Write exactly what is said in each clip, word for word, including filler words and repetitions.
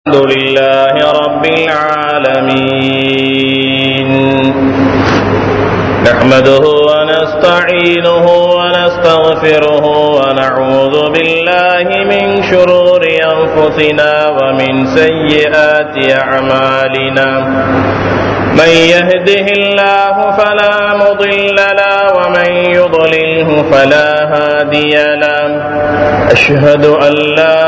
الحمد لله رب العالمين نحمده ونستعينه ونستغفره ونعوذ بالله من شرور أنفسنا ومن سيئات أعمالنا من يهده الله فلا مضل له ومن يضلله فلا هادي له أشهد أن لا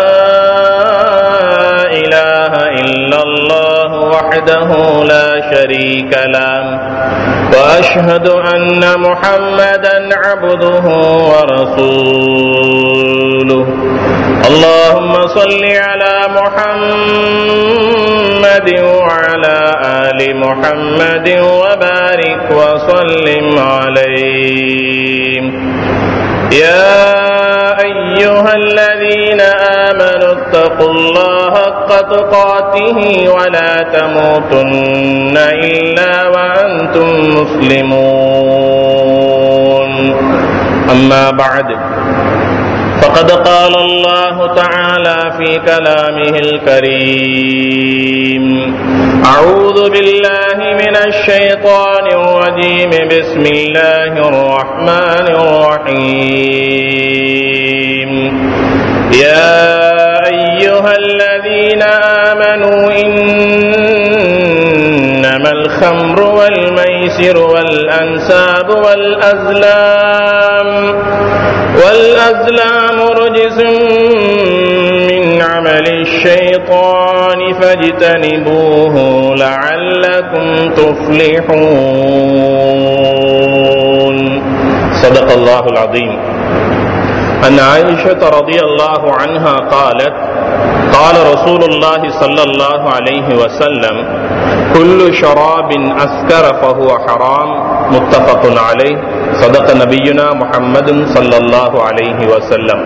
إله إلا الله وحده لا شريك له وأشهد أن محمدا عبده ورسوله اللهم صل على محمد وعلى آل محمد وبارك وسلم عليه يا أيها الذين آمنوا اتقوا الله حق تقاته ولا تموتن إلا وأنتم مسلمون أما بعد فقد قال الله تعالى في كلامه الكريم أعوذ بالله من الشيطان الرجيم بسم الله الرحمن الرحيم يا أيها الذين آمنوا إنما الخمر والميسر والأنساب والأزلام والأزلام رجس من عمل الشيطان فاجتنبوه لعلكم تفلحون صدق الله العظيم. عن عائشة رضي الله عنها قالت قال رسول الله صلى الله عليه وسلم كل شراب أسكر فهو حرام متفق عليه صدق نبينا محمد صلى الله عليه وسلم.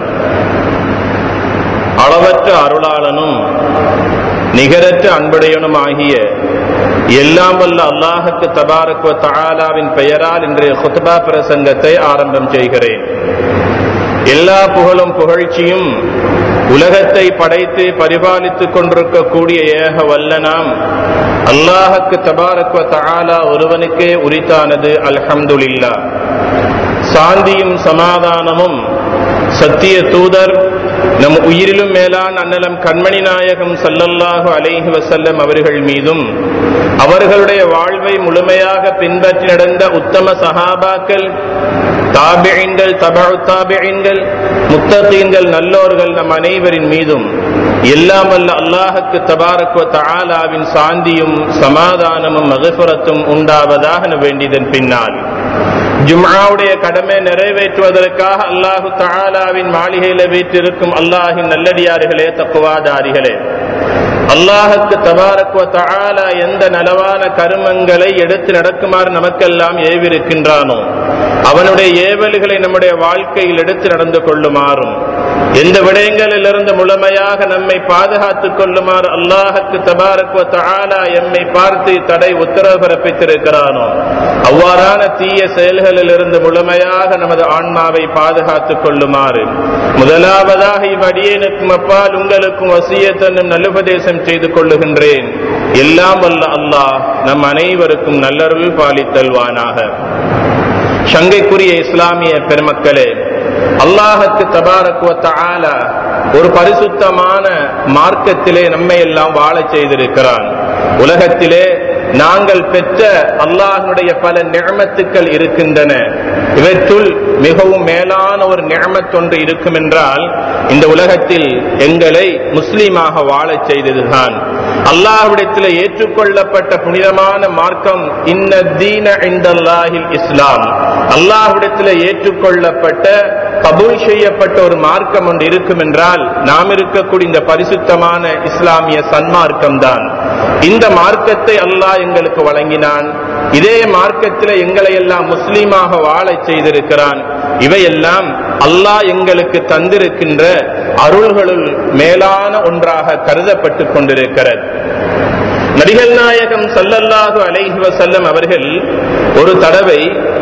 அளவற்ற அருளாளனும் நிகரற்ற அன்புடையனுமாகிய எல்லாம் வல்ல அல்லாஹுக்கு தபாரக் வ தஆலாவின் பெயரால் இன்றைய குத்பா பிரசங்கத்தை ஆரம்பம் செய்கிறேன். எல்லா புகழும் புகழ்ச்சியும் உலகத்தை படைத்து பரிபாலித்துக் கொண்டிருக்கக்கூடிய ஏக வல்லனாம் அல்லாஹுக்கு தபாரக் வ தஆலா ஒருவனுக்கே உரித்தானது. அல்ஹம்துலில்லாஹ். சாந்தியும் சமாதானமும் சத்திய தூதர் நம் உயிரிலும் மேலான அன்னலம் கண்மணி நாயகம் ஸல்லல்லாஹு அலைஹி வஸல்லம் அவர்கள் மீதும் அவர்களுடைய வாழ்வை முழுமையாக பின்பற்றி நடந்த உத்தம சஹாபாக்கள், தாபிஈன்கள், தபஉ தாபிஈன்கள், முத்தகீன்கள், நல்லோர்கள் நம் அனைவரின் மீதும் எல்லாம் வல்ல அல்லாஹுக்கு தபாரக் வ தஆலாவின் சாந்தியும் சமாதானமும் மக்ஃபிரத்தும் உண்டாவதாக வேண்டியதன் பின்னால் ஜும்ஆவுடைய கடமை நிறைவேற்றுவதற்காக அல்லாஹு தஆலாவின் மாளிகையில வீற்றிருக்கும் அல்லாஹின் நல்லடியார்களே, தக்வாதாரிகளே, அல்லாஹுக்கு தபாரக் வ தஆலா எந்த நலவான கருமங்களை எடுத்து நடக்குமாறு நமக்கெல்லாம் ஏவிருக்கின்றானோ அவனுடைய ஏவல்களை நம்முடைய வாழ்க்கையில் எடுத்து நடந்து கொள்ளுமாறும் எந்த விடயங்களிலிருந்து முழுமையாக நம்மை பாதுகாத்துக் கொள்ளுமாறு அல்லாஹுக்கு தபாரக் வ தஆலா எம்மை பார்த்து தடை உத்தரவு பிறப்பித்திருக்கிறானோ அவ்வாறான தீய செயல்களில் இருந்து முழுமையாக நமது ஆன்மாவை பாதுகாத்துக் கொள்ளுமாறு முதலாவதாக இவ்வடியேனுக்கும் அப்பால் உங்களுக்கும் வசியத்தன்னும் நல்லுபதேசம் செய்து கொள்ளுகின்றேன். எல்லாம் வல்ல அல்லாஹ் நம் அனைவருக்கும் நல்லருள் பாலித்தல்வானாக. சங்கைக்குரிய இஸ்லாமிய பெருமக்களே, அல்லாஹுக்கு தபாரக் வ தஆலா ஒரு பரிசுத்தமான மார்க்கத்திலே நம்மை எல்லாம் வாழச் செய்திருக்கிறான். உலகத்திலே நாங்கள் பெற்ற அல்லாஹ்வுடைய பல நிஅமத்துக்கள் இருக்கின்றன. இவற்றுள் மிகவும் மேலான ஒரு நிஅமத் ஒன்று இருக்கும் என்றால் இந்த உலகத்தில் எங்களை முஸ்லீமாக வாழச் செய்ததுதான். அல்லாஹ்விடத்தில் ஏற்றுக்கொள்ளப்பட்ட புனிதமான மார்க்கம் இன்ன தீன இன்தல்லாஹில் இஸ்லாம். அல்லாஹ்விடத்தில் ஏற்றுக்கொள்ளப்பட்ட கபூல் செய்யப்பட்ட ஒரு மார்க்கம் ஒன்று இருக்கும் என்றால் நாம் இருக்கக்கூடிய இந்த பரிசுத்தமான இஸ்லாமிய சன்மார்க்கம் தான். இந்த மார்க்கத்தை அல்லாஹ் எங்களுக்கு வழங்கினான். இதே மார்க்கத்தில் எங்களை எல்லாம் முஸ்லீமாக வாழச் செய்திருக்கிறான். இவையெல்லாம் அல்லாஹ் எங்களுக்கு தந்திருக்கின்ற அருள்களுள் மேலான ஒன்றாக கருதப்பட்டுக் கொண்டிருக்கிறது. நபிகள் நாயகம் ஸல்லல்லாஹு அலைஹி வஸல்லம் அவர்கள் ஒரு தடவை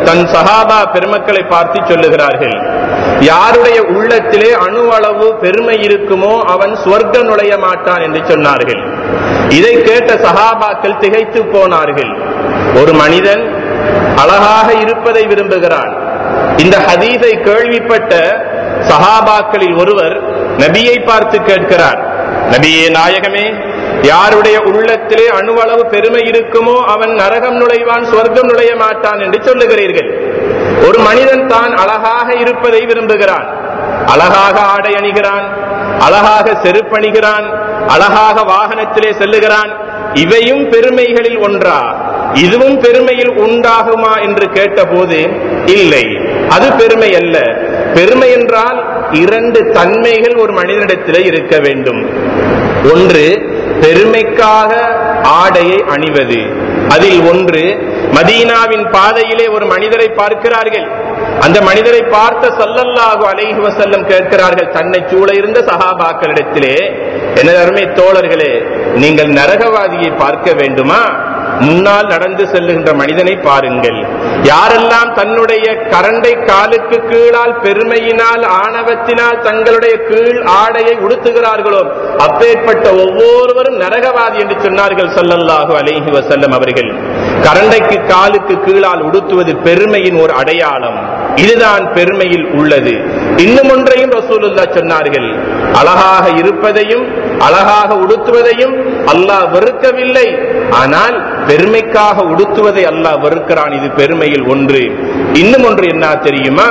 தன் சஹாபா பெருமக்களை பார்த்து சொல்லுகிறார்கள், யாருடைய உள்ளத்திலே அணுவளவு பெருமை இருக்குமோ அவன் சுவர்க்கம் நுழைய மாட்டான் என்று சொன்னார்கள். இதை கேட்ட சஹாபாக்கள் திகைத்து போனார்கள். ஒரு மனிதன் அழகாக இருப்பதை விரும்புகிறான். இந்த ஹதீஸை கேள்விப்பட்ட சஹாபாக்களில் ஒருவர் நபியை பார்த்து கேட்கிறார், நபியே நாயகமே, யாருடைய உள்ளத்திலே அணுவளவு பெருமை இருக்குமோ அவன் நரகம் நுழைவான், சுவர்க்கம் நுழைய மாட்டான் என்று சொல்லுகிறீர்கள். ஒரு மனிதன் தான் அழகாக இருப்பதை விரும்புகிறான், அழகாக ஆடை அணிகிறான், அழகாக செருப்பணிகிறான், அழகாக வாகனத்திலே செல்லுகிறான். இவையும் பெருமைகளில் ஒன்றா? இதுவும் பெருமையில் உண்டாகுமா என்று கேட்டபோது, இல்லை, அது பெருமை அல்ல. பெருமை என்றால் இரண்டு தன்மைகள் ஒரு மனிதனிடத்திலே இருக்க வேண்டும். ஒன்று பெருமைக்காக ஆடையை அணிவது. அதில் ஒன்று, மதீனாவின் பாதையிலே ஒரு மனிதரை பார்க்கிறார்கள். அந்த மனிதரை பார்த்த ஸல்லல்லாஹு அலைஹி வஸல்லம் கேட்கிறார்கள் தன்னை சூழ இருந்த சஹாபாக்களிடத்திலே, எனது அருமை தோழர்களே, நீங்கள் நரகவாதியை பார்க்க வேண்டுமா? முன்னால் நடந்து செல்லுகின்ற மனிதனை பாருங்கள். யாரெல்லாம் தன்னுடைய கரண்டை காலுக்கு கீழால் பெருமையினால் ஆணவத்தினால் தங்களுடைய கீழ் ஆடையை உடுத்துகிறார்களோ அப்பேற்பட்ட ஒவ்வொருவரும் நரகவாதி என்று சொன்னார்கள் ஸல்லல்லாஹு அலைஹி வஸல்லம் அவர்கள். கரண்டைக்கு காலுக்கு கீழால் உடுத்துவது பெருமையின் ஒரு அடையாளம். இதுதான் பெருமையில் உள்ளது. இன்னும் ஒன்றையும் ரசூலுல்லாஹ் சொன்னார்கள், அழகாக இருப்பதையும் அழகாக உடுத்துவதையும் அல்லாஹ் வெறுக்கவில்லை, ஆனால் பெருமைக்காக உடுத்துவதை அல்லாஹ் வெறுக்கிறான். இது பெருமையில் ஒன்று. இன்னும் ஒன்று என்ன தெரியுமா?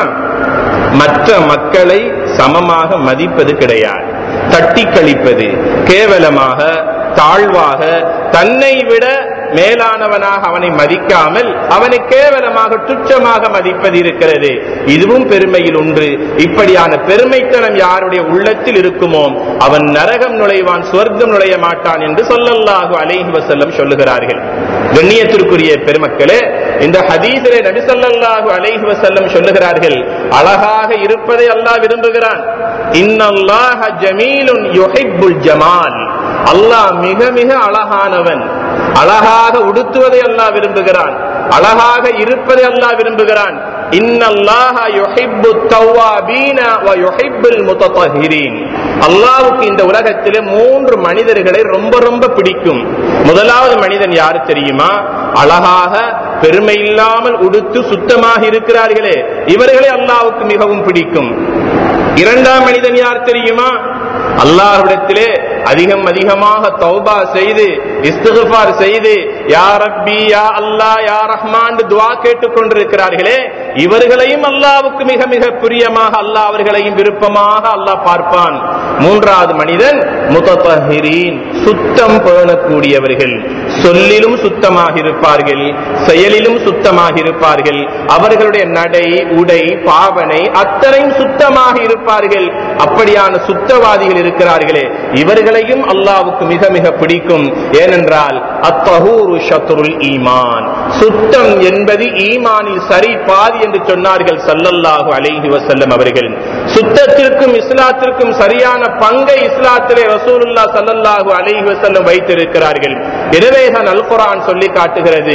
மற்ற மக்களை சமமாக மதிப்பது கிடையாது. தட்டி கழிப்பது, கேவலமாக தாழ்வாக தன்னை விட மேலானவனாக அவனை மதிக்காமல் அவனை கேவலமாக துச்சமாக மதிப்பது இருக்கிறது. இதுவும் பெருமையில் ஒன்று. இப்படியான பெருமைத்தனம் யாருடைய உள்ளத்தில் இருக்குமோ அவன் நரகம் நுழைவான், சுவர்க்கம் நுழைய மாட்டான் என்று ஸல்லல்லாஹு அலைஹி வஸல்லம் சொல்லுகிறார்கள். கண்ணியத்திற்குரிய பெருமக்களே, இந்த ஹதீஸிலே நபி ஸல்லல்லாஹு அலைஹி வஸல்லம் சொல்லுகிறார்கள், அழகாக இருப்பதை அல்லாஹ் விரும்புகிறான். இன்னல்லாஹ ஜமீலுன் யுஹிப்புல் ஜமால். அல்லாஹ் மிக மிக அழகானவன். அழகாக உடுத்துவதை அல்லாஹ் விரும்புகிறான், அழகாக இருப்பதை அல்லாஹ் விரும்புகிறான். இன்னல்லாஹ யுஹிப்புத் தவ்வாபீன வ யுஹிப்புல் முத்தஹிரீன். அல்லாஹ்வுக்கு இந்த உலகத்திலே மூன்று மனிதர்களை ரொம்ப ரொம்ப பிடிக்கும். முதலாவது மனிதன் யார் தெரியுமா? அழகாக பெருமை இல்லாமல் உடுத்து சுத்தமாக இருக்கிறார்களே, இவர்களை அல்லாஹ்வுக்கு மிகவும் பிடிக்கும். இரண்டாம் மனிதன் யார் தெரியுமா? அல்லாஹ்விடத்திலே அதிகம் அதிகமாக தௌபா செய்து இஸ்திக்ஃபார் செய்து யா ரப்பி யா அல்லாஹ் யா ரஹ்மான் துஆ கேட்டுக் கொண்டிருக்கிறார்களே, இவர்களையும் அல்லாஹ்வுக்கு மிக மிக பிரியமாக அல்லாஹ் அவர்களையும் விருப்பமாக அல்லாஹ் பார்ப்பான். மூன்றாவது மனிதன் முத்தஹிரீன், சுத்தம் பேணக்கூடியவர்கள். சொல்லிலும் சுத்தமாக இருப்பார்கள், செயலிலும் சுத்தமாக இருப்பார்கள். அவர்களுடைய நடை உடை பாவனை அத்தனையும் சுத்தமாக இருப்பார்கள். அப்படியான சுத்தவாதிகள் இருக்கிறார்களே, இவர்களையும் அல்லாஹ்வுக்கு மிக மிக பிடிக்கும். ஏனென்றால் அத்தஹூரு ஷத்ருல் ஈமான், சுத்தம் என்பது ஈமானில் சரி பாதி என்று சொன்னார்கள் ஸல்லல்லாஹு அலைஹி வஸல்லம் அவர்கள். சுத்தத்திற்கும் இஸ்லாத்திற்கும் சரியான பங்கை இஸ்லாத்திலே ரசூலுல்லாஹ் ஸல்லல்லாஹு அலைஹி வஸல்லம் வைத்திருக்கிறார்கள். எனவே தான் அல் குர்ஆன் சொல்லி காட்டுகிறது,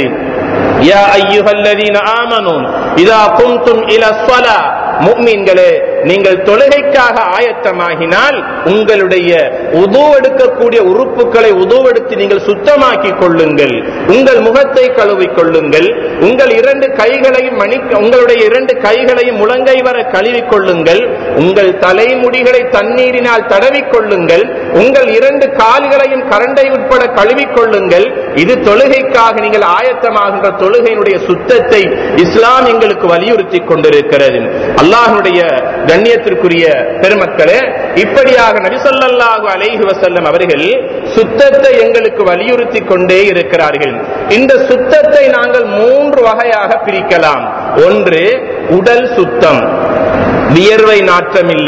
யா அய்யுஹல்லதீன ஆமனூ இதா கும்தும் இலஸ்ஸலா, முஃமின்களே நீங்கள் தொழுகைக்காக ஆயத்தமாகினால் உங்களுடைய உது எடுக்கக்கூடிய உறுப்புகளை உதுவெடுத்து நீங்கள் சுத்தமாக்கி கொள்ளுங்கள். உங்கள் முகத்தை கழுவிக் கொள்ளுங்கள். உங்கள் இரண்டு கைகளையும் மணி உங்களுடைய இரண்டு கைகளையும் முழங்கை வர கழுவிக் கொள்ளுங்கள். உங்கள் தலைமுடிகளை தண்ணீரினால் தடவிக் கொள்ளுங்கள். உங்கள் இரண்டு கால்களையும் கரண்டை உட்பட கழுவிக் கொள்ளுங்கள். இது தொழுகைக்காக நீங்கள் ஆயத்தமாகின்ற தொழுகையினுடைய சுத்தத்தை இஸ்லாம் எங்களுக்கு வலியுறுத்தி கொண்டிருக்கிறது. அல்லாஹ்வுடைய கண்ணியத்திற்குரிய பெருமக்களே, இப்படியாக நபி ஸல்லல்லாஹு அலைஹி வஸல்லம் அவர்கள் சுத்தத்தை எங்களுக்கு வலியுறுத்தி கொண்டே இருக்கிறார்கள். இந்த சுத்தத்தை நாங்கள் மூன்று வகையாக பிரிக்கலாம். ஒன்று உடல் சுத்தம், வியர்வை நாற்றமில்லை,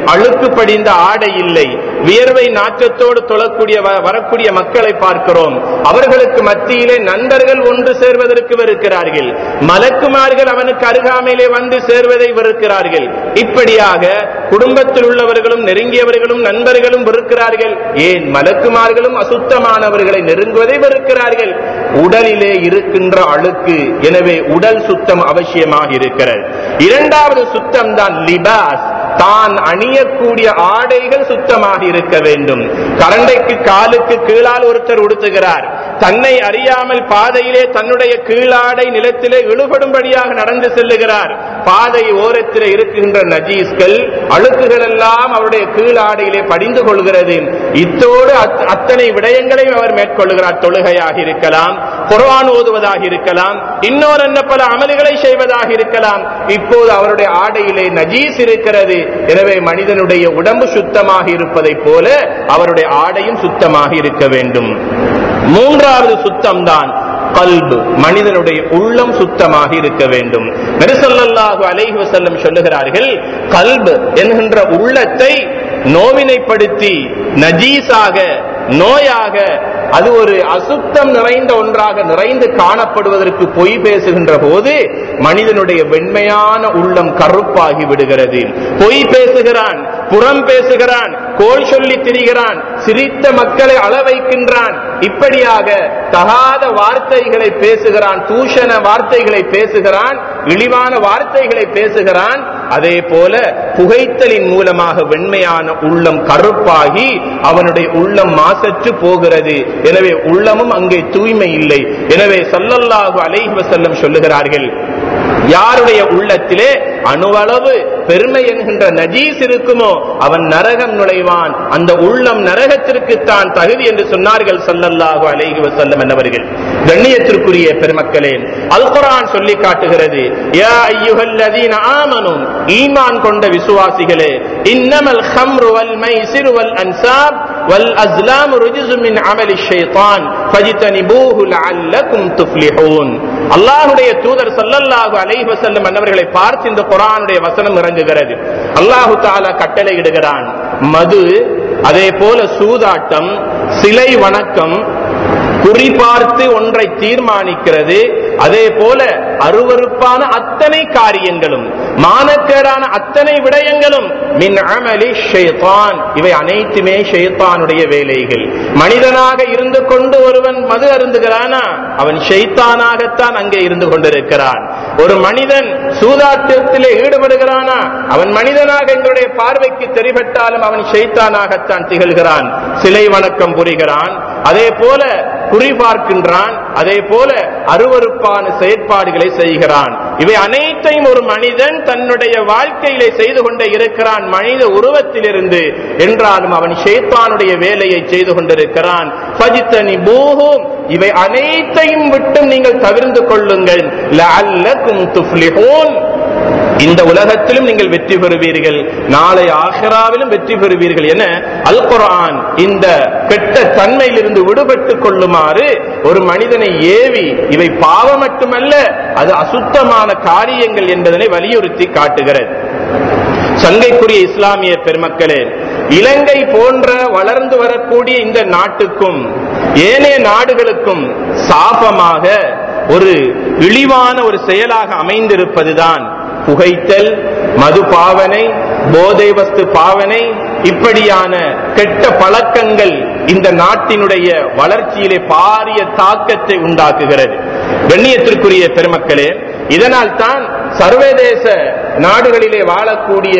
அழுக்கு படிந்த ஆடை இல்லை. வியர்வை நாற்றத்தோடு தொழக்கூடிய வரக்கூடிய மக்களை பார்க்கிறோம். அவர்களுக்கு மத்தியிலே நண்பர்கள் ஒன்று சேர்வதற்கு வெறுக்கிறார்கள். மலக்குமார்கள் அவனுக்கு அருகாமையிலே வந்து சேர்வதை வெறுக்கிறார்கள். இப்படியாக குடும்பத்தில் உள்ளவர்களும் நெருங்கியவர்களும் நண்பர்களும் வெறுக்கிறார்கள். ஏன் மலக்குமார்களும் அசுத்தமானவர்களை நெருங்குவதை வெறுக்கிறார்கள். உடலிலே இருக்கின்ற அழுக்கு. எனவே உடல் சுத்தம் அவசியமாக இருக்கிறது. இரண்டாவது சுத்தம் தான் லிபாஸ். தான் அணியக்கூடிய ஆடைகள் சுத்தமாக இருக்க வேண்டும். கரண்டைக்கு காலுக்கு கீழால் ஒருத்தர் உடுத்துகிறார். தன்னை அறியாமல் பாதையிலே தன்னுடைய கீழாடை நிலத்திலே இழுபடும்படியாக நடந்து செல்லுகிறார். பாதை ஓரத்திலே இருக்கின்ற நஜீஸ்கள் அழுக்குகள் எல்லாம் அவருடைய கீழாடையிலே படிந்து கொள்கிறது. இத்தோடு அத்தனை விடயங்களையும் அவர் மேற்கொள்கிறார். தொழுகையாக இருக்கலாம், குர்ஆன் ஓதுவதாக இருக்கலாம், இன்னொரு என்ன பல அமல்களை செய்வதாக இருக்கலாம். இப்போது அவருடைய ஆடையிலே நஜீஸ் இருக்கிறது. எனவே மனிதனுடைய உடம்பு சுத்தமாக இருப்பதை போல அவருடைய ஆடையும் சுத்தமாக இருக்க வேண்டும். மூன்றாவது சுத்தம் தான் கல்பு. மனிதனுடைய உள்ளம் சுத்தமாக இருக்க வேண்டும். நபி ஸல்லல்லாஹு அலைஹி வஸல்லம் சொல்லுகிறார்கள், கல்பு என்கின்ற உள்ளத்தை நோவினைப்படுத்தி நஜீஸாக நோயாக அது ஒரு அசுத்தம் நிறைந்த ஒன்றாக நிறைந்து காணப்படுவதற்கு பொய் பேசுகின்ற போது மனிதனுடைய வெண்மையான உள்ளம் கருப்பாகி விடுகிறது. பொய் பேசுகிறான், புறம் பேசுகிறான், கோல் சொல்லி திரிகிறான், சிரித்த மக்களை அள வைக்கின்றான். இப்படியாக தகாத வார்த்தைகளை பேசுகிறான், தூஷண வார்த்தைகளை பேசுகிறான், இழிவான வார்த்தைகளை பேசுகிறான். அதே போல புகைத்தலின் மூலமாக வெண்மையான உள்ளம் கருப்பாகி அவனுடைய உள்ளம் மாசற்று போகிறது. எனவே உள்ளமும் அங்கே தூய்மை இல்லை. எனவே ஸல்லல்லாஹு அலைஹி வஸல்லம் சொல்லுகிறார்கள், யாருடைய உள்ளத்திலே அணுவளவு பெருமை என்கின்ற நஜீஸ் இருக்குமோ அவன் நரகம் நுழைவான். அந்த உள்ளம் நரகத்திற்கு தான் தகுதி என்று சொன்னார்கள் ஸல்லல்லாஹு அலைஹி வஸல்லம் என்பவர்கள். கண்ணியத்திற்குரிய பெருமக்களே, அல் குர்ஆன் சொல்லி காட்டுகிறது, யா அய்யுஹல்லதீன ஆமனூ, ஈமான் கொண்ட விசுவாசிகளே, இன்னமல் ஹம்ரு வல் மைசிரு வல் அன்சாப் வல் அஸ்லாம் ருஜ்ஸும் மின் அமலி ஷைத்தான் ஃபஜ்தனிபூஹு லஅல்லகும் துஃப்லிஹூன். அல்லாஹ்வுடைய தூதர் ஸல்லல்லாஹு அலைஹி வஸல்லம் அன்னவர்களை பார்த்து இந்த குர்ஆனுடைய வசனம் இறங்குகிறது. அல்லாஹ் தஆலா கட்டளை இடுகிறான், மது, அதே போல சூதாட்டம், சிலை வணக்கம், குறிபார்த்து ஒன்றை தீர்மானிக்கிறது, அதே போல அருவருப்பான அத்தனை காரியங்களும் மானக்கேடான அத்தனை விடயங்களும் மின் அமலி ஷைத்தான், இவை அனைத்துமே ஷைத்தானுடைய வேலைகள். மனிதனாக இருந்து கொண்டு ஒருவன் மது அருந்துகிறானா அவன் ஷைத்தானாகத்தான் அங்கே இருந்து கொண்டிருக்கிறான். ஒரு மனிதன் சூதாட்டத்திலே ஈடுபடுகிறானா அவன் மனிதனாக எங்களுடைய பார்வைக்கு தெரிபட்டாலும் அவன் ஷைத்தானாகத்தான் திகழ்கிறான். சிலை வணக்கம் புரிகிறான், அதே போல குறிபார்க்கின்றான், அதே போல அருவருப்பான செயற்பாடுகளை செய்கிறான். இவை அனைத்தையும் ஒரு மனிதன் தன்னுடைய வாழ்க்கையிலே செய்து கொண்டே இருக்கிறான், மனித உருவத்திலிருந்து. என்றாலும் அவன் ஷைத்தானுடைய வேலையை செய்து கொண்டிருக்கிறான். ஃபஜ்தனிபூஹு, இவை அனைத்தையும் விட்டும் நீங்கள் தவிர்ந்து கொள்ளுங்கள், லஅல்லகும் துஃப்லிஹூன், இந்த உலகத்திலும் நீங்கள் வெற்றி பெறுவீர்கள், நாளை ஆகிராவிலும் வெற்றி பெறுவீர்கள் என அல் குர்ஆன் இந்த கெட்ட தன்மையிலிருந்து விடுபட்டுக் கொள்ளுமாறு ஒரு மனிதனை ஏவி, இவை பாவம் மட்டுமல்ல அது அசுத்தமான காரியங்கள் என்பதனை வலியுறுத்தி காட்டுகிறது. சங்கைக்குரிய இஸ்லாமிய பெருமக்களே, இலங்கை போன்ற வளர்ந்து வரக்கூடிய இந்த நாட்டுக்கும் ஏனைய நாடுகளுக்கும் சாபமாக ஒரு இழிவான ஒரு செயலாக அமைந்திருப்பதுதான் புகைத்தல், மது பாவனை, போதை வஸ்து பாவனை. இப்படியான கெட்ட பழக்கங்கள் இந்த நாட்டினுடைய வளர்ச்சியிலே பாரிய தாக்கத்தை உண்டாக்குகிறது. கண்ணியத்திற்குரிய பெருமக்களே, இதனால் தான் சர்வதேச நாடுகளிலே வாழக்கூடிய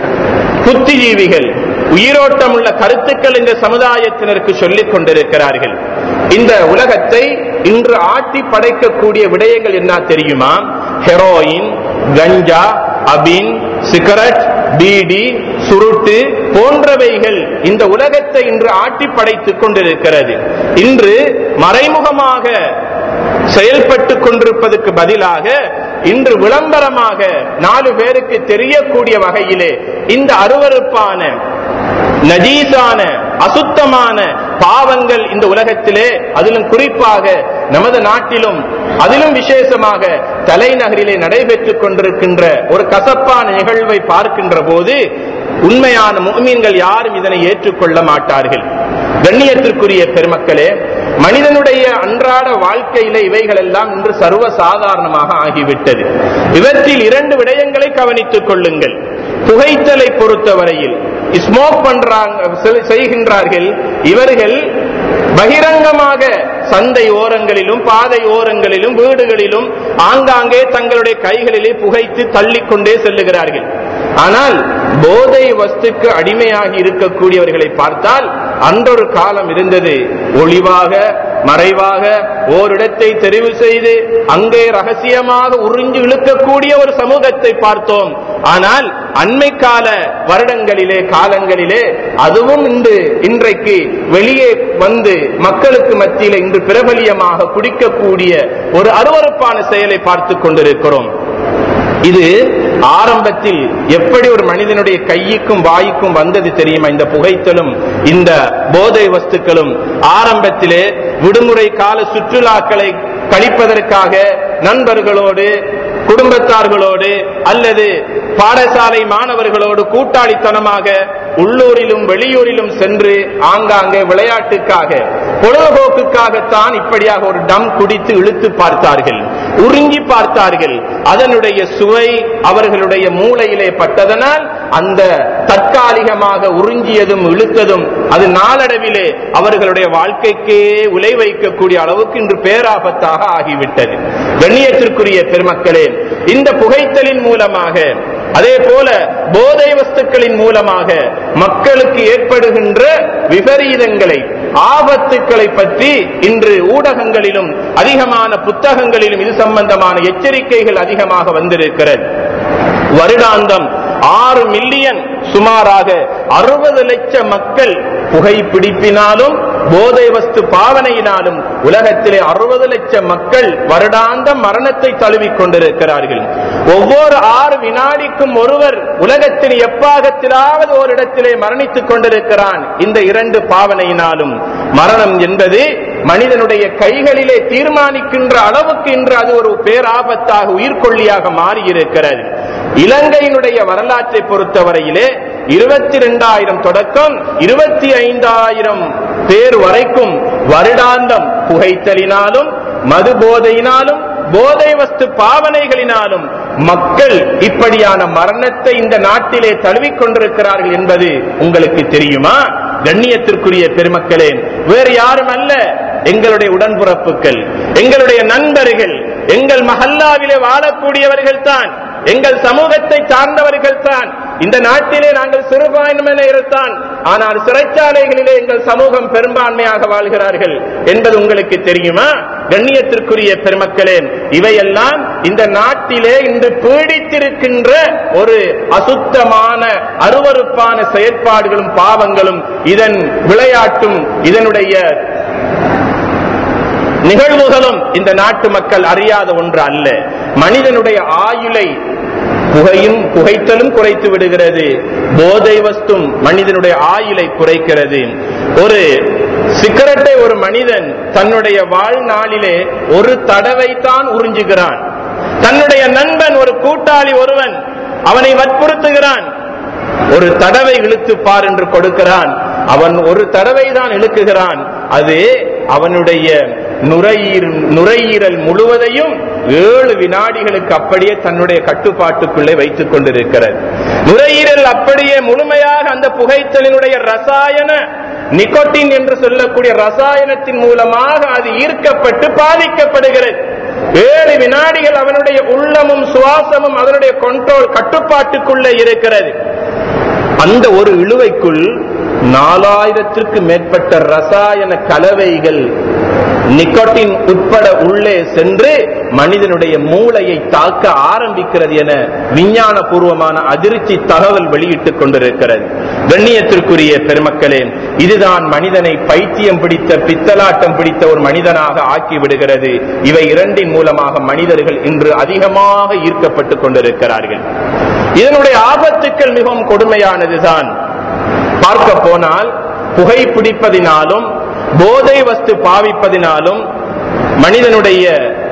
புத்திஜீவிகள், உயிரோட்டம் உள்ள கருத்துக்கள் இந்த சமுதாயத்தினருக்கு சொல்லிக் கொண்டிருக்கிறார்கள். இந்த உலகத்தை இன்று ஆட்டி படைக்கக்கூடிய விடயங்கள் என்ன தெரியுமா? ஹெரோயின், கஞ்சா, அபின், சிகரெட், பீடி, சுருட்டு போன்றவைகள் இந்த உலகத்தை இன்று ஆட்டி படைத்துக் கொண்டிருக்கிறது. இன்று மறைமுகமாக செயல்பட்டுக் கொண்டிருப்பதற்கு பதிலாக இன்று விளம்பரமாக நாலு பேருக்கு தெரியக்கூடிய வகையிலே இந்த அருவருப்பான நஜீசான அசுத்தமான பாவங்கள் இந்த உலகத்திலே, அதிலும் குறிப்பாக நமது நாட்டிலும் அதிலும் விசேஷமாக தலைநகரிலே நடைபெற்றுக் கொண்டிருக்கின்ற ஒரு கசப்பான நிகழ்வை பார்க்கின்ற போது உண்மையான முஃமின்கள் யாரும் இதனை ஏற்றுக்கொள்ள மாட்டார்கள். கண்ணியத்திற்குரிய பெருமக்களே, மனிதனுடைய அன்றாட வாழ்க்கையில இவைகள் எல்லாம் இன்று சர்வ சாதாரணமாக ஆகிவிட்டது. இவற்றில் இரண்டு விடயங்களை கவனித்துக் கொள்ளுங்கள். புகைத்தலை பொறுத்தவரையில் ஸ்மோக் பண்றாங்க செய்கின்றார்கள். இவர்கள் பகிரங்கமாக சந்தை ஓரங்களிலும் பாதை ஓரங்களிலும் வீடுகளிலும் ஆங்காங்கே தங்களுடைய கைகளிலே புகைத்து தள்ளிக்கொண்டே செல்லுகிறார்கள். ஆனால் போதை வஸ்துக்கு அடிமையாகி இருக்கக்கூடியவர்களை பார்த்தால் அன்றொரு காலம் இருந்தது. ஒளிவாக மறைவாக ஓரிடத்தை தெரிவு செய்து அங்கே ரகசியமாக உறிஞ்சு இழுக்கக்கூடிய ஒரு சமூகத்தை பார்த்தோம். ஆனால் அண்மை கால வருடங்களிலே காலங்களிலே அதுவும் இன்று இன்றைக்கு வெளியே வந்து மக்களுக்கு மத்தியில் இன்று பிரபலியமாக குடிக்கக்கூடிய ஒரு அருவருப்பான செயலை பார்த்து கொண்டிருக்கிறோம். இது ஆரம்பத்தில் எப்படி ஒரு மனிதனுடைய கைக்கும் வாய்க்கும் வந்தது தெரியுமா? இந்த புகைத்தலும் இந்த போதை வஸ்துக்களும் ஆரம்பத்திலே விடுமுறை கால சுற்றுலாக்களை கழிப்பதற்காக நண்பர்களோடு குடும்பத்தார்களோடு அல்லது பாடசாலை மாணவர்களோடு கூட்டாளித்தனமாக உள்ளூரிலும் வெளியூரிலும் சென்று ஆங்காங்கே விளையாட்டுக்காக பொழுதுபோக்குக்காகத்தான் இப்படியாக ஒரு டம் குடித்து இழுத்து பார்த்தார்கள், உறிஞ்சி பார்த்தார்கள். அதனுடைய சுவை அவர்களுடைய மூளையிலே பட்டதனால் அந்த தற்காலிகமாக உறிஞ்சியதும் இழுத்ததும் அது நாளடைவிலே அவர்களுடைய வாழ்க்கைக்கே உலை வைக்கக்கூடிய அளவுக்கு இன்று பேராபத்தாக ஆகிவிட்டது. கண்ணியத்திற்குரிய பெருமக்களே, இந்த புகைத்தலின் மூலமாக அதே போல போதை வஸ்துக்களின் மூலமாக மக்களுக்கு ஏற்படுகின்ற விபரீதங்களை ஆபத்துக்களை பற்றி இன்று ஊடகங்களிலும் அதிகமான புத்தகங்களிலும் இது சம்பந்தமான எச்சரிக்கைகள் அதிகமாக வந்திருக்கிறது. வருடாந்தம் ஆறு மில்லியன் சுமாராக அறுபது லட்சம் மக்கள் புகைப்பிடிப்பினாலும் போதை வஸ்து பாவனையினாலும் உலகத்திலே அறுபது லட்சம் மக்கள் வருடாந்த மரணத்தை தழுவிக் கொண்டிருக்கிறார்கள். ஒவ்வொரு ஆறு வினாடிக்கும் ஒருவர் உலகத்தின் எப்பாகத்திலாவது ஒரு இடத்திலே மரணித்துக் கொண்டிருக்கிறான். இந்த இரண்டு பாவனையினாலும் மரணம் என்பது மனிதனுடைய கைகளிலே தீர்மானிக்கின்ற அளவுக்கு இன்று அது ஒரு பேராபத்தாக உயிர்கொல்லியாக மாறியிருக்கிறது. இலங்கையினுடைய வரலாற்றை பொறுத்தவரையிலே இருபத்தி இரண்டாயிரம் தொடக்கம் இருபத்தி ஐந்தாயிரம் பேர் வரைக்கும் வருடாந்தம் புகைத்தலினாலும் மது போதையினாலும் போதை வஸ்து பாவனைகளினாலும் மக்கள் இப்படியான மரணத்தை இந்த நாட்டிலே தழுவிக் கொண்டிருக்கிறார்கள் என்பது உங்களுக்கு தெரியுமா? கண்ணியத்திற்குரிய பெருமக்களே, வேறு யாரும் அல்ல, எங்களுடைய உடன்பிறப்புகள், எங்களுடைய நண்பர்கள், எங்கள் மஹல்லாவிலே வாழக்கூடியவர்கள் தான், எங்கள் சமூகத்தை சார்ந்தவர்கள் தான். இந்த நாட்டிலே நாங்கள் சிறுபான்மையினர் தான், ஆனால் சிறைச்சாலைகளிலே எங்கள் சமூகம் பெரும்பான்மையாக வாழ்கிறார்கள் என்பது உங்களுக்கு தெரியுமா? கண்ணியத்திற்குரிய பெருமக்களே, இவையெல்லாம் இந்த நாட்டிலே இன்று பீடித்திருக்கின்ற ஒரு அசுத்தமான அருவருப்பான செயற்பாடுகளும் பாவங்களும் இதன் விளையாட்டும் இதனுடைய நிகழ்வுகளும் இந்த நாட்டு மக்கள் அறியாத ஒன்று அல்ல. மனிதனுடைய ஆயுளை புகையும் புகைத்தலும் குறைத்து விடுகிறது, போதை வஸ்தும் மனிதனுடைய ஆயுளை குறைக்கிறது. ஒரு சிகரெட்டை ஒரு மனிதன் தன்னுடைய வாழ்நாளிலே ஒரு தடவை தான் உறிஞ்சுகிறான். தன்னுடைய நண்பன் ஒரு கூட்டாளி ஒருவன் அவனை வற்புறுத்துகிறான், ஒரு தடவை இழுத்து பார் என்று கொடுக்கிறான். அவன் ஒரு தடவை தான் இழுக்குகிறான். அது அவனுடைய நுரையீரல் முழுவதையும் ஏழு வினாடிகளுக்கு அப்படியே தன்னுடைய கட்டுப்பாட்டுக்குள்ளே வைத்துக் கொண்டிருக்கிறது. நுரையீரல் அப்படியே முழுமையாக அந்த புகைத்தலினுடைய ரசாயன நிக்கோட்டின் என்று சொல்லக்கூடிய ரசாயனத்தின் மூலமாக அது ஈர்க்கப்பட்டு பாதிக்கப்படுகிறது. ஏழு வினாடிகள் அவனுடைய உள்ளமும் சுவாசமும் அதனுடைய கண்ட்ரோல் கட்டுப்பாட்டுக்குள்ளே இருக்கிறது. அந்த ஒரு இழுவைக்குள் நாலாயிரத்திற்கு மேற்பட்ட ரசாயன கலவைகள் நிக்கோட்டின் உட்பட உள்ளே சென்று மனிதனுடைய மூளையை தாக்க ஆரம்பிக்கிறது என விஞ்ஞான பூர்வமான அதிர்ச்சி தகவல் வெளியிட்டுக் கொண்டிருக்கிறது. கண்ணியத்திற்குரிய பெருமக்களே, இதுதான் மனிதனை பைத்தியம் பிடித்த பித்தலாட்டம் பிடித்த ஒரு மனிதனாக ஆக்கி விடுகிறது. இவை இரண்டின் மூலமாக மனிதர்கள் இன்று அதிகமாக ஈர்க்கப்பட்டுக் கொண்டிருக்கிறார்கள். இதனுடைய ஆபத்துக்கள் மிகவும் கொடுமையானதுதான். பார்க்க போனால் புகைப்பிடிப்பதினாலும் போதை வஸ்து பாவிப்பதினாலும் மனிதனுடைய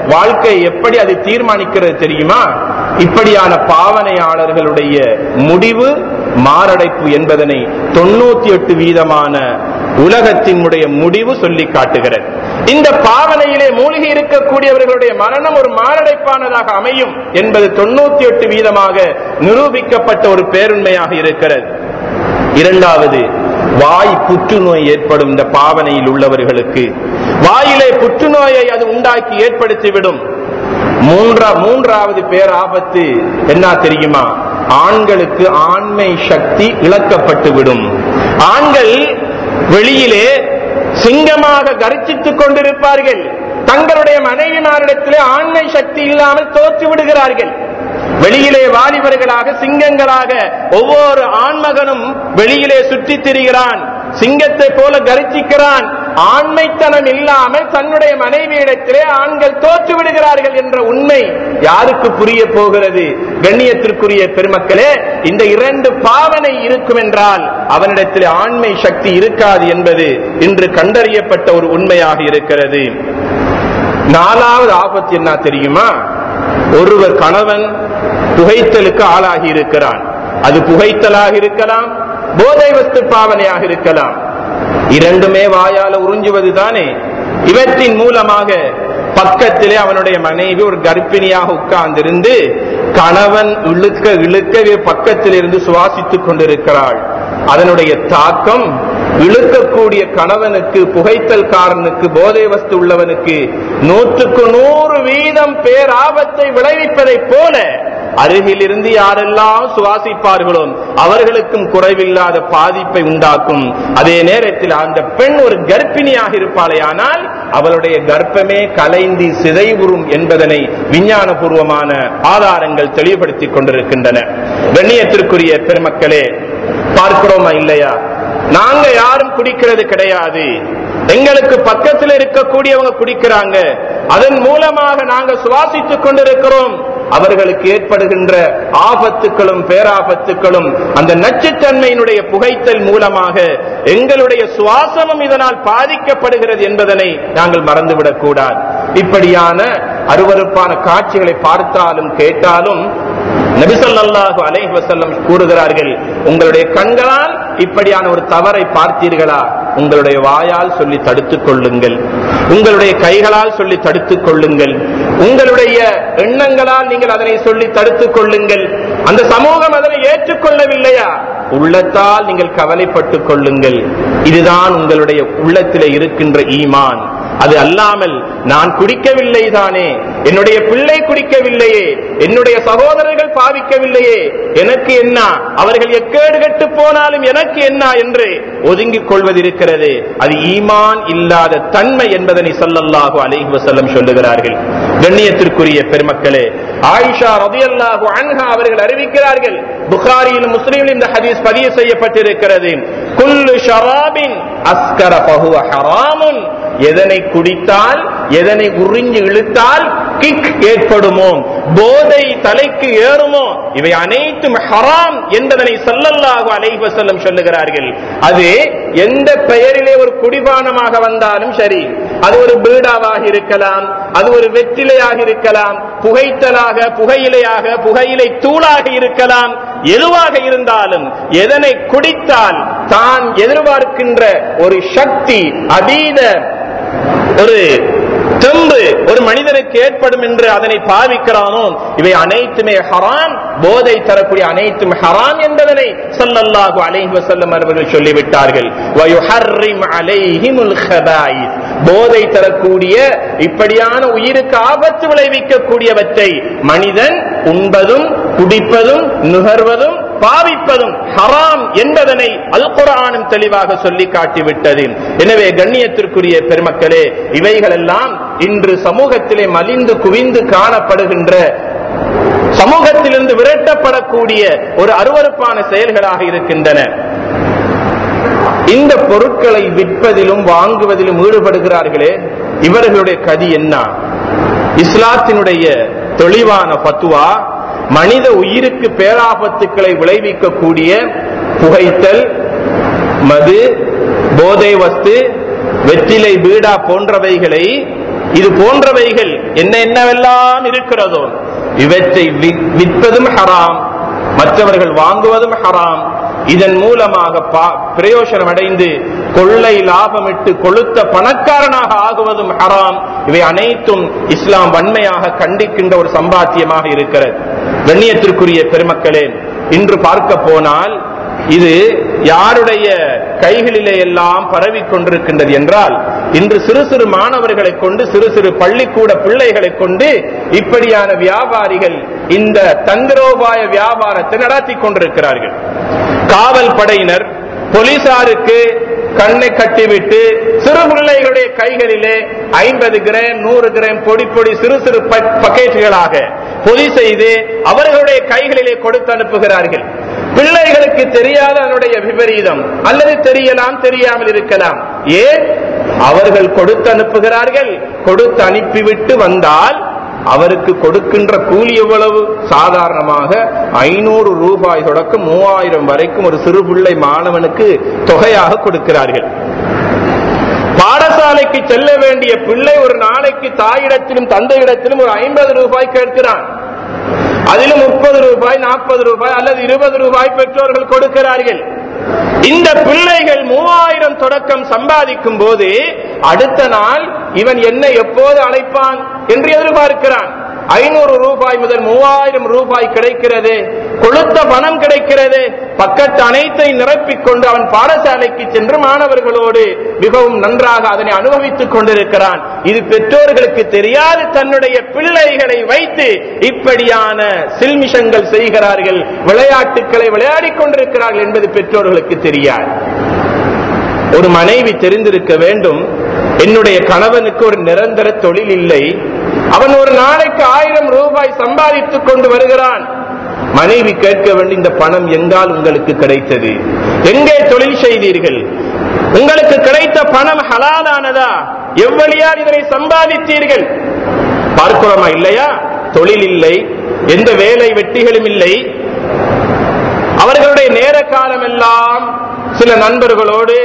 வாழ்க்கை எப்படி அது தீர்மானிக்கிறது தெரியுமா? இப்படியான பாவனையாளர்களுடைய முடிவு மாரடைப்பு என்பதனை தொண்ணூத்தி எட்டு வீதமான உலகத்தினுடைய முடிவு சொல்லி காட்டுகிறது. இந்த பாவனையிலே மூழ்கி இருக்கக்கூடியவர்களுடைய மரணம் ஒரு மாரடைப்பானதாக அமையும் என்பது தொண்ணூத்தி எட்டு வீதமாக நிரூபிக்கப்பட்ட ஒரு பேருண்மையாக இருக்கிறது. இரண்டாவது, வாய் புற்றுநோய் ஏற்படும். இந்த பாவனையில் உள்ளவர்களுக்கு வாயிலே புற்றுநோயை அது உண்டாக்கி ஏற்படுத்திவிடும். மூன்றா மூன்றாவது பேர் ஆபத்து என்ன தெரியுமா? ஆண்களுக்கு ஆண்மை சக்தி இழக்கப்பட்டுவிடும். ஆண்கள் வெளியிலே சிங்கமாக கர்ஜித்துக் கொண்டிருப்பார்கள். தங்களுடைய மனைவிமாரிடத்திலே ஆண்மை சக்தி இல்லாமல் தோற்று விடுகிறார்கள். வெளியிலே வாலிபர்களாக சிங்கங்களாக ஒவ்வொரு ஆண்மகனும் வெளியிலே சுற்றித் திரிகிறான், சிங்கத்தை போல கர்ஜிக்கிறான். ஆண்மைத்தனம் இல்லாமல் தன்னுடைய மனைவியிடத்திலே ஆண்கள் தோற்று விடுகிறார்கள் என்ற உண்மை யாருக்கு புரிய போகிறது? கண்ணியத்திற்குரிய பெருமக்களே, இந்த இரண்டு பாவனை இருக்கும் என்றால் அவனிடத்திலே ஆண்மை சக்தி இருக்காது என்பது இன்று கண்டறியப்பட்ட ஒரு உண்மையாக இருக்கிறது. நாலாவது ஆபத்து என்ன தெரியுமா? ஒருவர் கணவன் புகைத்தலுக்கு ஆளாகி இருக்கிறான். அது புகைத்தலாக இருக்கலாம், போதை வஸ்து பாவனையாக இருக்கலாம். இரண்டுமே வாயால உறிஞ்சுவது தானே. இவற்றின் மூலமாக பக்கத்திலே அவனுடைய மனைவி ஒரு கர்ப்பிணியாக உட்கார்ந்திருந்து கணவன் இழுக்க இழுக்க பக்கத்தில் இருந்து சுவாசித்துக் கொண்டிருக்கிறாள். அதனுடைய தாக்கம் இழுக்கக்கூடிய கணவனுக்கு, புகைத்தல்காரனுக்கு, போதை வஸ்து உள்ளவனுக்கு நூற்றுக்கு நூறு வீதம் பேராபத்தை விளைவிப்பதை போல அருகில் இருந்து யாரெல்லாம் சுவாசிப்பார்களோ அவர்களுக்கும் குறைவில்லாத பாதிப்பை உண்டாக்கும். அதே நேரத்தில் அந்த பெண் ஒரு கர்ப்பிணியாக இருப்பாளே, ஆனால் அவளுடைய கர்ப்பமே கலைந்து சிதைவுறும் என்பதனை விஞ்ஞான பூர்வமான ஆதாரங்கள் தெளிவுபடுத்திக் கொண்டிருக்கின்றன. கண்ணியத்திற்குரிய பெருமக்களே, பார்க்கிறோமா இல்லையா? நாங்க யாரும் குடிக்கிறது கிடையாது, எங்களுக்கு பக்கத்தில் இருக்கக்கூடியவங்க குடிக்கிறாங்க, அதன் மூலமாக நாங்க சுவாசித்துக் கொண்டிருக்கிறோம். அவர்களுக்கு ஏற்படுகின்ற ஆபத்துக்களும் பேராபத்துக்களும் அந்த நச்சுத்தன்மையினுடைய புகைத்தல் மூலமாக எங்களுடைய சுவாசமும் இதனால் பாதிக்கப்படுகிறது என்பதனை நாங்கள் மறந்துவிடக் கூடாது. இப்படியான அருவருப்பான காட்சிகளை பார்த்தாலும் கேட்டாலும் நபி ஸல்லல்லாஹு அலைஹி வஸல்லம் கூறுகிறார்கள், உங்களுடைய கண்களால் இப்படியான ஒரு தவறை பார்த்தீர்களா, உங்களுடைய வாயால் சொல்லி தடுத்துக் கொள்ளுங்கள், உங்களுடைய கைகளால் சொல்லி தடுத்துக் கொள்ளுங்கள், உங்களுடைய எண்ணங்களால் நீங்கள் அதனை சொல்லி தடுத்துக் கொள்ளுங்கள். அந்த சமூகம் அதனை ஏற்றுக்கொள்ளவில்லையா, உள்ளத்தால் நீங்கள் கவலைப்பட்டுக் கொள்ளுங்கள். இதுதான் உங்களுடைய உள்ளத்திலே இருக்கின்ற ஈமான். அது அல்லாமல் நான் குடிக்கவில்லை தானே, என்னுடைய பிள்ளை குடிக்கவில்லையே, என்னுடைய சகோதரர்கள் பாவிக்கவில்லையே, எனக்கு என்ன, அவர்கள் எக்கேடு கெட்டு போனாலும் எனக்கு என்ன என்று ஒதுங்கிக் கொள்வதிருக்கிறது. அது ஈமான் இல்லாத தன்மை என்பதனை ஸல்லல்லாஹு அலைஹி வஸல்லம் சொல்லுகிறார்கள். கண்ணியத்திற்குரிய பெருமக்களே, ஆயிஷா ரலியல்லாஹு அன்ஹா அவர்கள் அறிவிக்கிறார்கள், புகாரியிலும் முஸ்லிமிலும் இந்த ஹதீஸ் பதிவு செய்யப்பட்டிருக்கிறது, குல்லு ஷராபின் அஸ்கர ஃபஹுவ ஹராமுன், எதனை குடித்தால், எதனை உறிஞ்சி இழுத்தால் கிக் ஏற்படுமோ, போதை தலைக்கு ஏறுமோ, இவை அனைத்தும் ஹராம் என்பதனை ஸல்லல்லாஹு அலைஹி வஸல்லம் சொல்லுகிறார்கள். அது எந்த பெயரிலே ஒரு குடிபானமாக வந்தாலும் சரி, அது ஒரு பீடாவாக இருக்கலாம், அது ஒரு வெற்றிலையாக இருக்கலாம், புகைத்தலாக, புகையிலையாக, புகையிலை தூளாக இருக்கலாம், எதுவாக இருந்தாலும் எதனை குடித்தால் தான் எதிர்பார்க்கின்ற ஒரு சக்தி, அதீத ஒரு தெம்பு ஒரு மனிதனுக்கு ஏற்படும் என்று அதனை பாவிக்கிறானோ, இவை அனைத்துமே ஹராம், போதை தரக்கூடிய அனைத்தும் ஹராம் என்பதனை ஸல்லல்லாஹு அலைஹி வஸல்லம் அவர்கள் சொல்லிவிட்டார்கள். வயுஹர்ரிம் அலைஹிமுல் ஹபாயிஸ், போதை தரக்கூடிய இப்படியான உயிருக்கு ஆபத்து விளைவிக்கக்கூடியவற்றை மனிதன் உண்பதும் குடிப்பதும் நுகர்வதும் பாவிப்பதும் ஹராம் என்பதனை அல் குர்ஆனும் தெளிவாக சொல்லி காட்டிவிட்டது. எனவே கண்ணியத்திற்குரிய பெருமக்களே, இவைகள் எல்லாம் இன்று சமூகத்திலே மலிந்து குவிந்து காணப்படுகின்ற, சமூகத்திலிருந்து விரட்டப்படக்கூடிய ஒரு அருவருப்பான செயல்களாக இருக்கின்றன. இந்த பொருட்களை விற்பதிலும் வாங்குவதிலும் ஈடுபடுகிறார்களே, இவர்களுடைய கதி என்ன? இஸ்லாத்தினுடைய தெளிவான ஃபத்வா, மனித உயிருக்கு பேராபத்துக்களை விளைவிக்கக்கூடிய புகைத்தல், மது, போதை வஸ்து, வெற்றிலை, பீடா போன்றவைகளை இது போன்றவைகள் என்ன என்னவெல்லாம் இருக்கிறதோ இவற்றை விற்பதும் ஹராம், மற்றவர்கள் வாங்குவதும் ஹராம். இதன் மூலமாக பிரயோஜனம் அடைந்து கொள்ளை லாபமிட்டு கொளுத்த பணக்காரனாக ஆகுவதும் ஹராம். இவை அனைத்தும் இஸ்லாம் வன்மையாக கண்டிக்கின்ற ஒரு சம்பாத்தியமாக இருக்கிறது. கண்ணியத்திற்குரிய பெருமக்களே, இன்று பார்க்க போனால் இது யாருடைய கைகளிலே எல்லாம் பரவி கொண்டிருக்கின்றது என்றால், இன்று சிறு சிறு மாணவர்களை கொண்டு, சிறு சிறு பள்ளிக்கூட பிள்ளைகளை கொண்டு இப்படியான வியாபாரிகள் இந்த தந்திரோபாய வியாபாரத்தை நடத்தி கொண்டிருக்கிறார்கள். காவல் படையினர் போலீசாருக்கு கண்ணை கட்டிவிட்டு சிறு பிள்ளைகளுடைய கைகளிலே ஐம்பது கிராம் நூறு கிராம் பொடி பொடி சிறு சிறு பக்கெட்டுகளாக பொதி செய்து அவர்களுடைய கைகளிலே கொடுத்து அனுப்புகிறார்கள். பிள்ளைகளுக்கு தெரியாத அதனுடைய விபரீதம், அல்லது தெரியலாம் தெரியாமல் இருக்கலாம். ஏன் அவர்கள் கொடுத்து அனுப்புகிறார்கள்? கொடுத்து அனுப்பிவிட்டு வந்தால் அவருக்கு கொடுக்கின்ற கூலி எவ்வளவு? சாதாரணமாக ஐநூறு ரூபாய் தொடக்கம் மூவாயிரம் வரைக்கும் ஒரு சிறு பிள்ளை மாணவனுக்கு தொகையாக கொடுக்கிறார்கள். பாடசாலைக்கு செல்ல வேண்டிய பிள்ளை ஒரு நாளைக்கு தாயிடத்திலும் தந்தையிடத்திலும் ஒரு ஐம்பது ரூபாய் கேட்கிறான். அதிலும் முப்பது ரூபாய் நாற்பது ரூபாய் அல்லது இருபது ரூபாய் பெற்றோர்கள் கொடுக்கிறார்கள். இந்த பிள்ளைகள் மூவாயிரம் தொடக்கம் சம்பாதிக்கும் போது அடுத்த நாள் இவன் என்னை எப்போது அழைப்பான் என்று எதிர்பார்க்கிறான். ஐநூறு ரூபாய் முதல் மூவாயிரம் ரூபாய் கிடைக்கிறது, கொளுத்த பணம் கிடைக்கிறது. பக்கத்து அனைத்தை நிரப்பிக் கொண்டு அவன் பாடசாலைக்கு சென்று மாணவர்களோடு மிகவும் நன்றாக அதனை அனுபவித்துக் கொண்டிருக்கிறான். இது பெற்றோர்களுக்கு தெரியாது. தன்னுடைய பிள்ளைகளை வைத்து இப்படியான சில்மிஷங்கள் செய்கிறார்கள், விளையாட்டுக்களை விளையாடிக் கொண்டிருக்கிறார்கள் என்பது பெற்றோர்களுக்கு தெரியாது. ஒரு மனைவி தெரிந்திருக்க வேண்டும், என்னுடைய கணவனுக்கு ஒரு நிரந்தர தொழில் இல்லை, அவன் ஒரு நாளைக்கு ஆயிரம் ரூபாய் சம்பாதித்துக் கொண்டு வருகிறான். மனைவி கேட்க வேண்டும், இந்த பணம் எங்கால் உங்களுக்கு கிடைத்தது? எங்கே தொழில் செய்தீர்கள்? உங்களுக்கு கிடைத்த பணம் ஹலாலானதா? எவ்வளியால் இதனை சம்பாதித்தீர்கள்? பார்க்கிறோமா இல்லையா? தொழில் இல்லை, எந்த வேலை வெட்டிகளும் இல்லை. அவர்களுடைய நேர காலம் எல்லாம் சில நண்பர்களோடு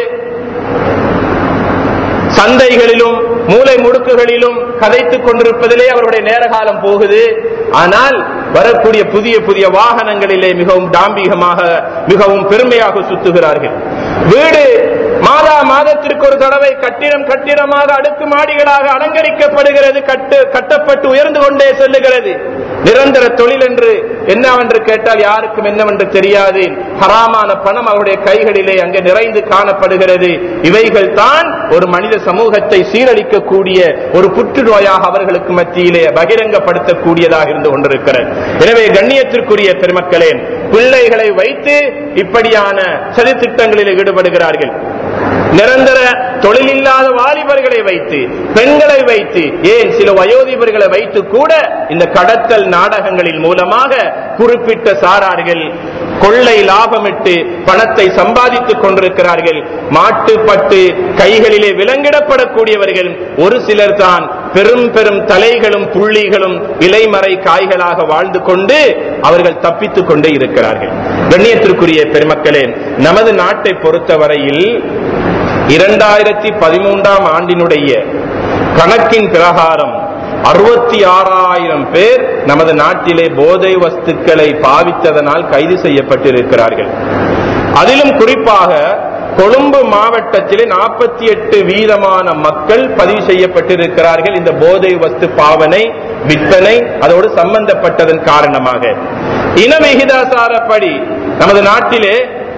சந்தைகளிலும் மூலை முடுக்குகளிலும் கதைத்துக் கொண்டிருப்பதிலே அவருடைய நேர காலம் போகுது. ஆனால் வரக்கூடிய புதிய புதிய வாகனங்களிலே மிகவும் டாம்பிகமாக மிகவும் பெருமையாக சுத்துகிறார்கள். வீடு மாதா மாதத்திற்கு ஒரு தடவை கட்டிடம் கட்டிடமாக அடுக்கு மாடிகளாக அலங்கரிக்கப்படுகிறது, கட்டு கட்டப்பட்டு உயர்ந்து கொண்டே செல்லுகிறது. நிரந்தர தொழில் என்று என்னவென்று கேட்டால் யாருக்கும் என்னவென்று தெரியாது. ஹராமான பணம் அவருடைய கைகளிலே அங்கே நிறைந்து காணப்படுகிறது. இவைகள் தான் ஒரு மனித சமூகத்தை சீரழிக்கக்கூடிய ஒரு புற்றுநோயாக அவர்களுக்கு மத்தியிலே பகிரங்கப்படுத்தக்கூடியதாக இருந்து கொண்டிருக்கிறது. எனவே கண்ணியத்திற்குரிய பெருமக்களே, பிள்ளைகளை வைத்து இப்படியான சதி திட்டங்களில் ஈடுபடுகிறார்கள். நிரந்தர தொழில் இல்லாத வாலிபர்களை வைத்து, பெண்களை வைத்து, ஏன் சில வயோதிபர்களை வைத்து கூட இந்த கடத்தல் நாடகங்களின் மூலமாக குறிப்பிட்ட சாரார்கள் கொள்ளை லாபமிட்டு பணத்தை சம்பாதித்துக் கொண்டிருக்கிறார்கள். மாட்டுப்பட்டு கைகளிலே விலங்கிடப்படக்கூடியவர்கள் ஒரு சிலர் தான் பெரும் பெரும் தலைகளும் புள்ளிகளும் இலைமறை காய்களாக வாழ்ந்து கொண்டு அவர்கள் தப்பித்துக் கொண்டே இருக்கிறார்கள். கண்ணியத்திற்குரிய பெருமக்களே, நமது நாட்டை பொறுத்தவரையில் இரண்டாயிரத்தி பதிமூன்றாம் ஆண்டினுடைய கணக்கின் பிரகாரம் அறுபத்தி ஆறாயிரம் பேர் நமது நாட்டிலே போதை வஸ்துக்களை பாவித்ததனால் கைது செய்யப்பட்டிருக்கிறார்கள். அதிலும் குறிப்பாக கொழும்பு மாவட்டத்திலே நாற்பத்தி எட்டு வீதமான மக்கள் பதிவு செய்யப்பட்டிருக்கிறார்கள் இந்த போதை வஸ்து பாவனை விற்பனை அதோடு சம்பந்தப்பட்டதன் காரணமாக. இன விகிதாசாரப்படி நமது நாட்டிலே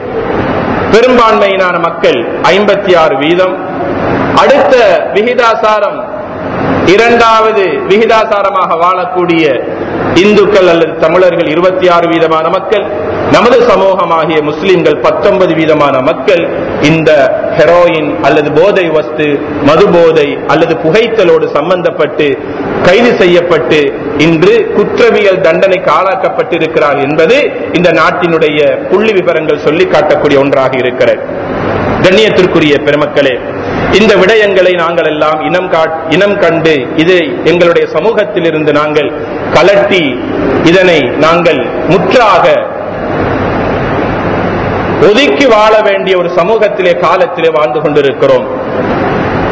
பெரும்பான்மையினான மக்கள் ஐம்பத்தி ஆறு வீதம், அடுத்த விகிதாசாரம் இரண்டாவது விகிதாசாரமாக வாழக்கூடிய இந்துக்கள் அல்லது தமிழர்கள் இருபத்தி ஆறு வீதமான மக்கள், நமது சமூகமாகிய முஸ்லிம்கள் பத்தொன்பது வீதமான மக்கள் இந்த ஹெரோயின் அல்லது போதை வஸ்து மது போதை அல்லது புகைத்தலோடு சம்பந்தப்பட்டு கைது செய்யப்பட்டு இன்று குற்றவியல் தண்டனைக்கு ஆளாக்கப்பட்டிருக்கிறார் என்பது இந்த நாட்டினுடைய புள்ளி விவரங்கள் சொல்லி காட்டக்கூடிய ஒன்றாக இருக்கிறது. கண்ணியத்திற்குரிய பெருமக்களே, இந்த விடயங்களை நாங்கள் எல்லாம் இனம் இனம் கண்டு இது எங்களுடைய சமூகத்தில் இருந்து நாங்கள் கலட்டி இதனை நாங்கள் முற்றாக ஒதுக்கி வாழ வேண்டிய ஒரு சமூகத்திலே காலத்திலே வாழ்ந்து கொண்டிருக்கிறோம்.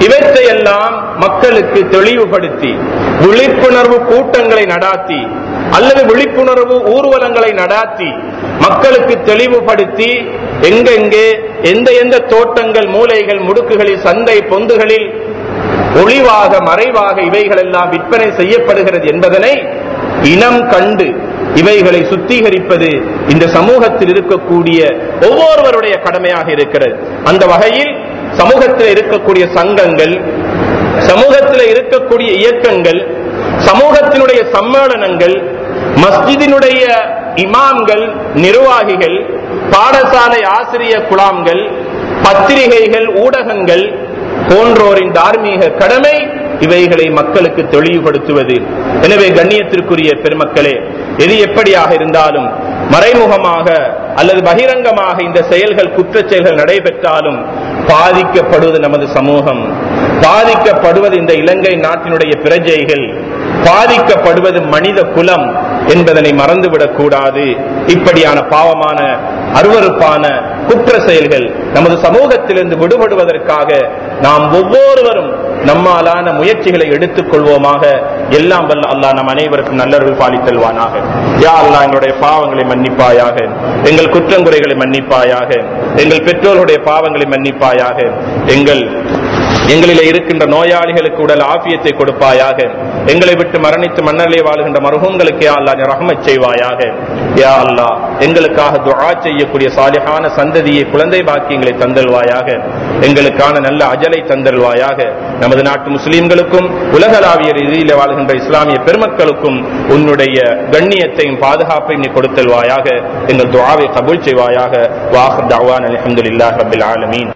இவற்றை எல்லாம் மக்களுக்கு தெளிவுபடுத்தி விழிப்புணர்வு கூட்டங்களை நடாத்தி அல்லது விழிப்புணர்வு ஊர்வலங்களை நடாத்தி மக்களுக்கு தெளிவுபடுத்தி எங்கெங்கே எந்த எந்த தோட்டங்கள் மூலைகள் முடுக்குகளில் சந்தை பொந்துகளில் ஒளிவாக மறைவாக இவைகள் எல்லாம் விற்பனை செய்யப்படுகிறது என்பதனை இனம் கண்டு இவைகளை சுத்திகரிப்பது இந்த சமூகத்தில் இருக்கக்கூடிய ஒவ்வொருவருடைய கடமையாக இருக்கிறது. அந்த வகையில் சமூகத்தில் இருக்கக்கூடிய சங்கங்கள், சமூகத்தில் இருக்கக்கூடிய இயக்கங்கள், சமூகத்தினுடைய சம்மேளனங்கள், மஸ்ஜிதினுடைய இமாம்கள், நிர்வாகிகள், பாடசாலை ஆசிரியர் குழாம்கள், பத்திரிகைகள், ஊடகங்கள் போன்றோரின் தார்மீக கடமை இவைகளை மக்களுக்கு தெளிவுபடுத்துவது. எனவே கண்ணியத்திற்குரிய பெருமக்களே, எது எப்படியாக இருந்தாலும் மறைமுகமாக அல்லது பகிரங்கமாக இந்த செயல்கள் குற்ற செயல்கள் நடைபெற்றாலும் பாதிக்கப்படுவது நமது சமூகம், பாதிக்கப்படுவது இந்த இலங்கை நாட்டினுடைய பிரஜைகள், பாதிக்கப்படுவது மனித குலம் என்பதனை மறந்துவிடக் கூடாது. இப்படியான பாவமான அருவருப்பான குற்ற செயல்கள் நமது சமூகத்திலிருந்து விடுபடுவதற்காக நாம் ஒவ்வொருவரும் நம்மாலான முயற்சிகளை எடுத்துக் கொள்வோமாக. எல்லாம் வல்ல அல்லாஹ் நம் அனைவருக்கும் நல்லருள் பாலித்தல்வானாக. யா அல்லாஹ், எங்களுடைய பாவங்களை மன்னிப்பாயாக, எங்கள் குற்றங்குறைகளை மன்னிப்பாயாக, எங்கள் பெற்றோருடைய பாவங்களை மன்னிப்பாயாக, எங்கள் எங்களிலே இருக்கின்ற நோயாளிகளுக்கு உடல் ஆபியத்தை கொடுப்பாயாக, எங்களை விட்டு மரணித்து மன்னரிலே வாழ்கின்ற மர்ஹூம்களுக்கு யா அல்லாஹ் ரஹ்மத் செய்வாயாக. யா அல்லாஹ், எங்களுக்காக துஆ செய்யக்கூடிய சாலிஹான சந்ததியை, குழந்தை பாக்கியங்களை தந்தல்வாயாக, எங்களுக்கான நல்ல அஜலை தந்தல்வாயாக. நமது நாட்டு முஸ்லீம்களுக்கும் உலகளாவிய ரீதியில் வாழ்கின்ற இஸ்லாமிய பெருமக்களுக்கும் உன்னுடைய கண்ணியத்தையும் பாதுகாப்பையும் நீ கொடுத்தல்வாயாக. எங்கள் துஆவை கபூல் செய்வாயாக. வாஹிர் தஅவானா அல்ஹம்துலில்லாஹி ரப்பில் ஆலமீன்.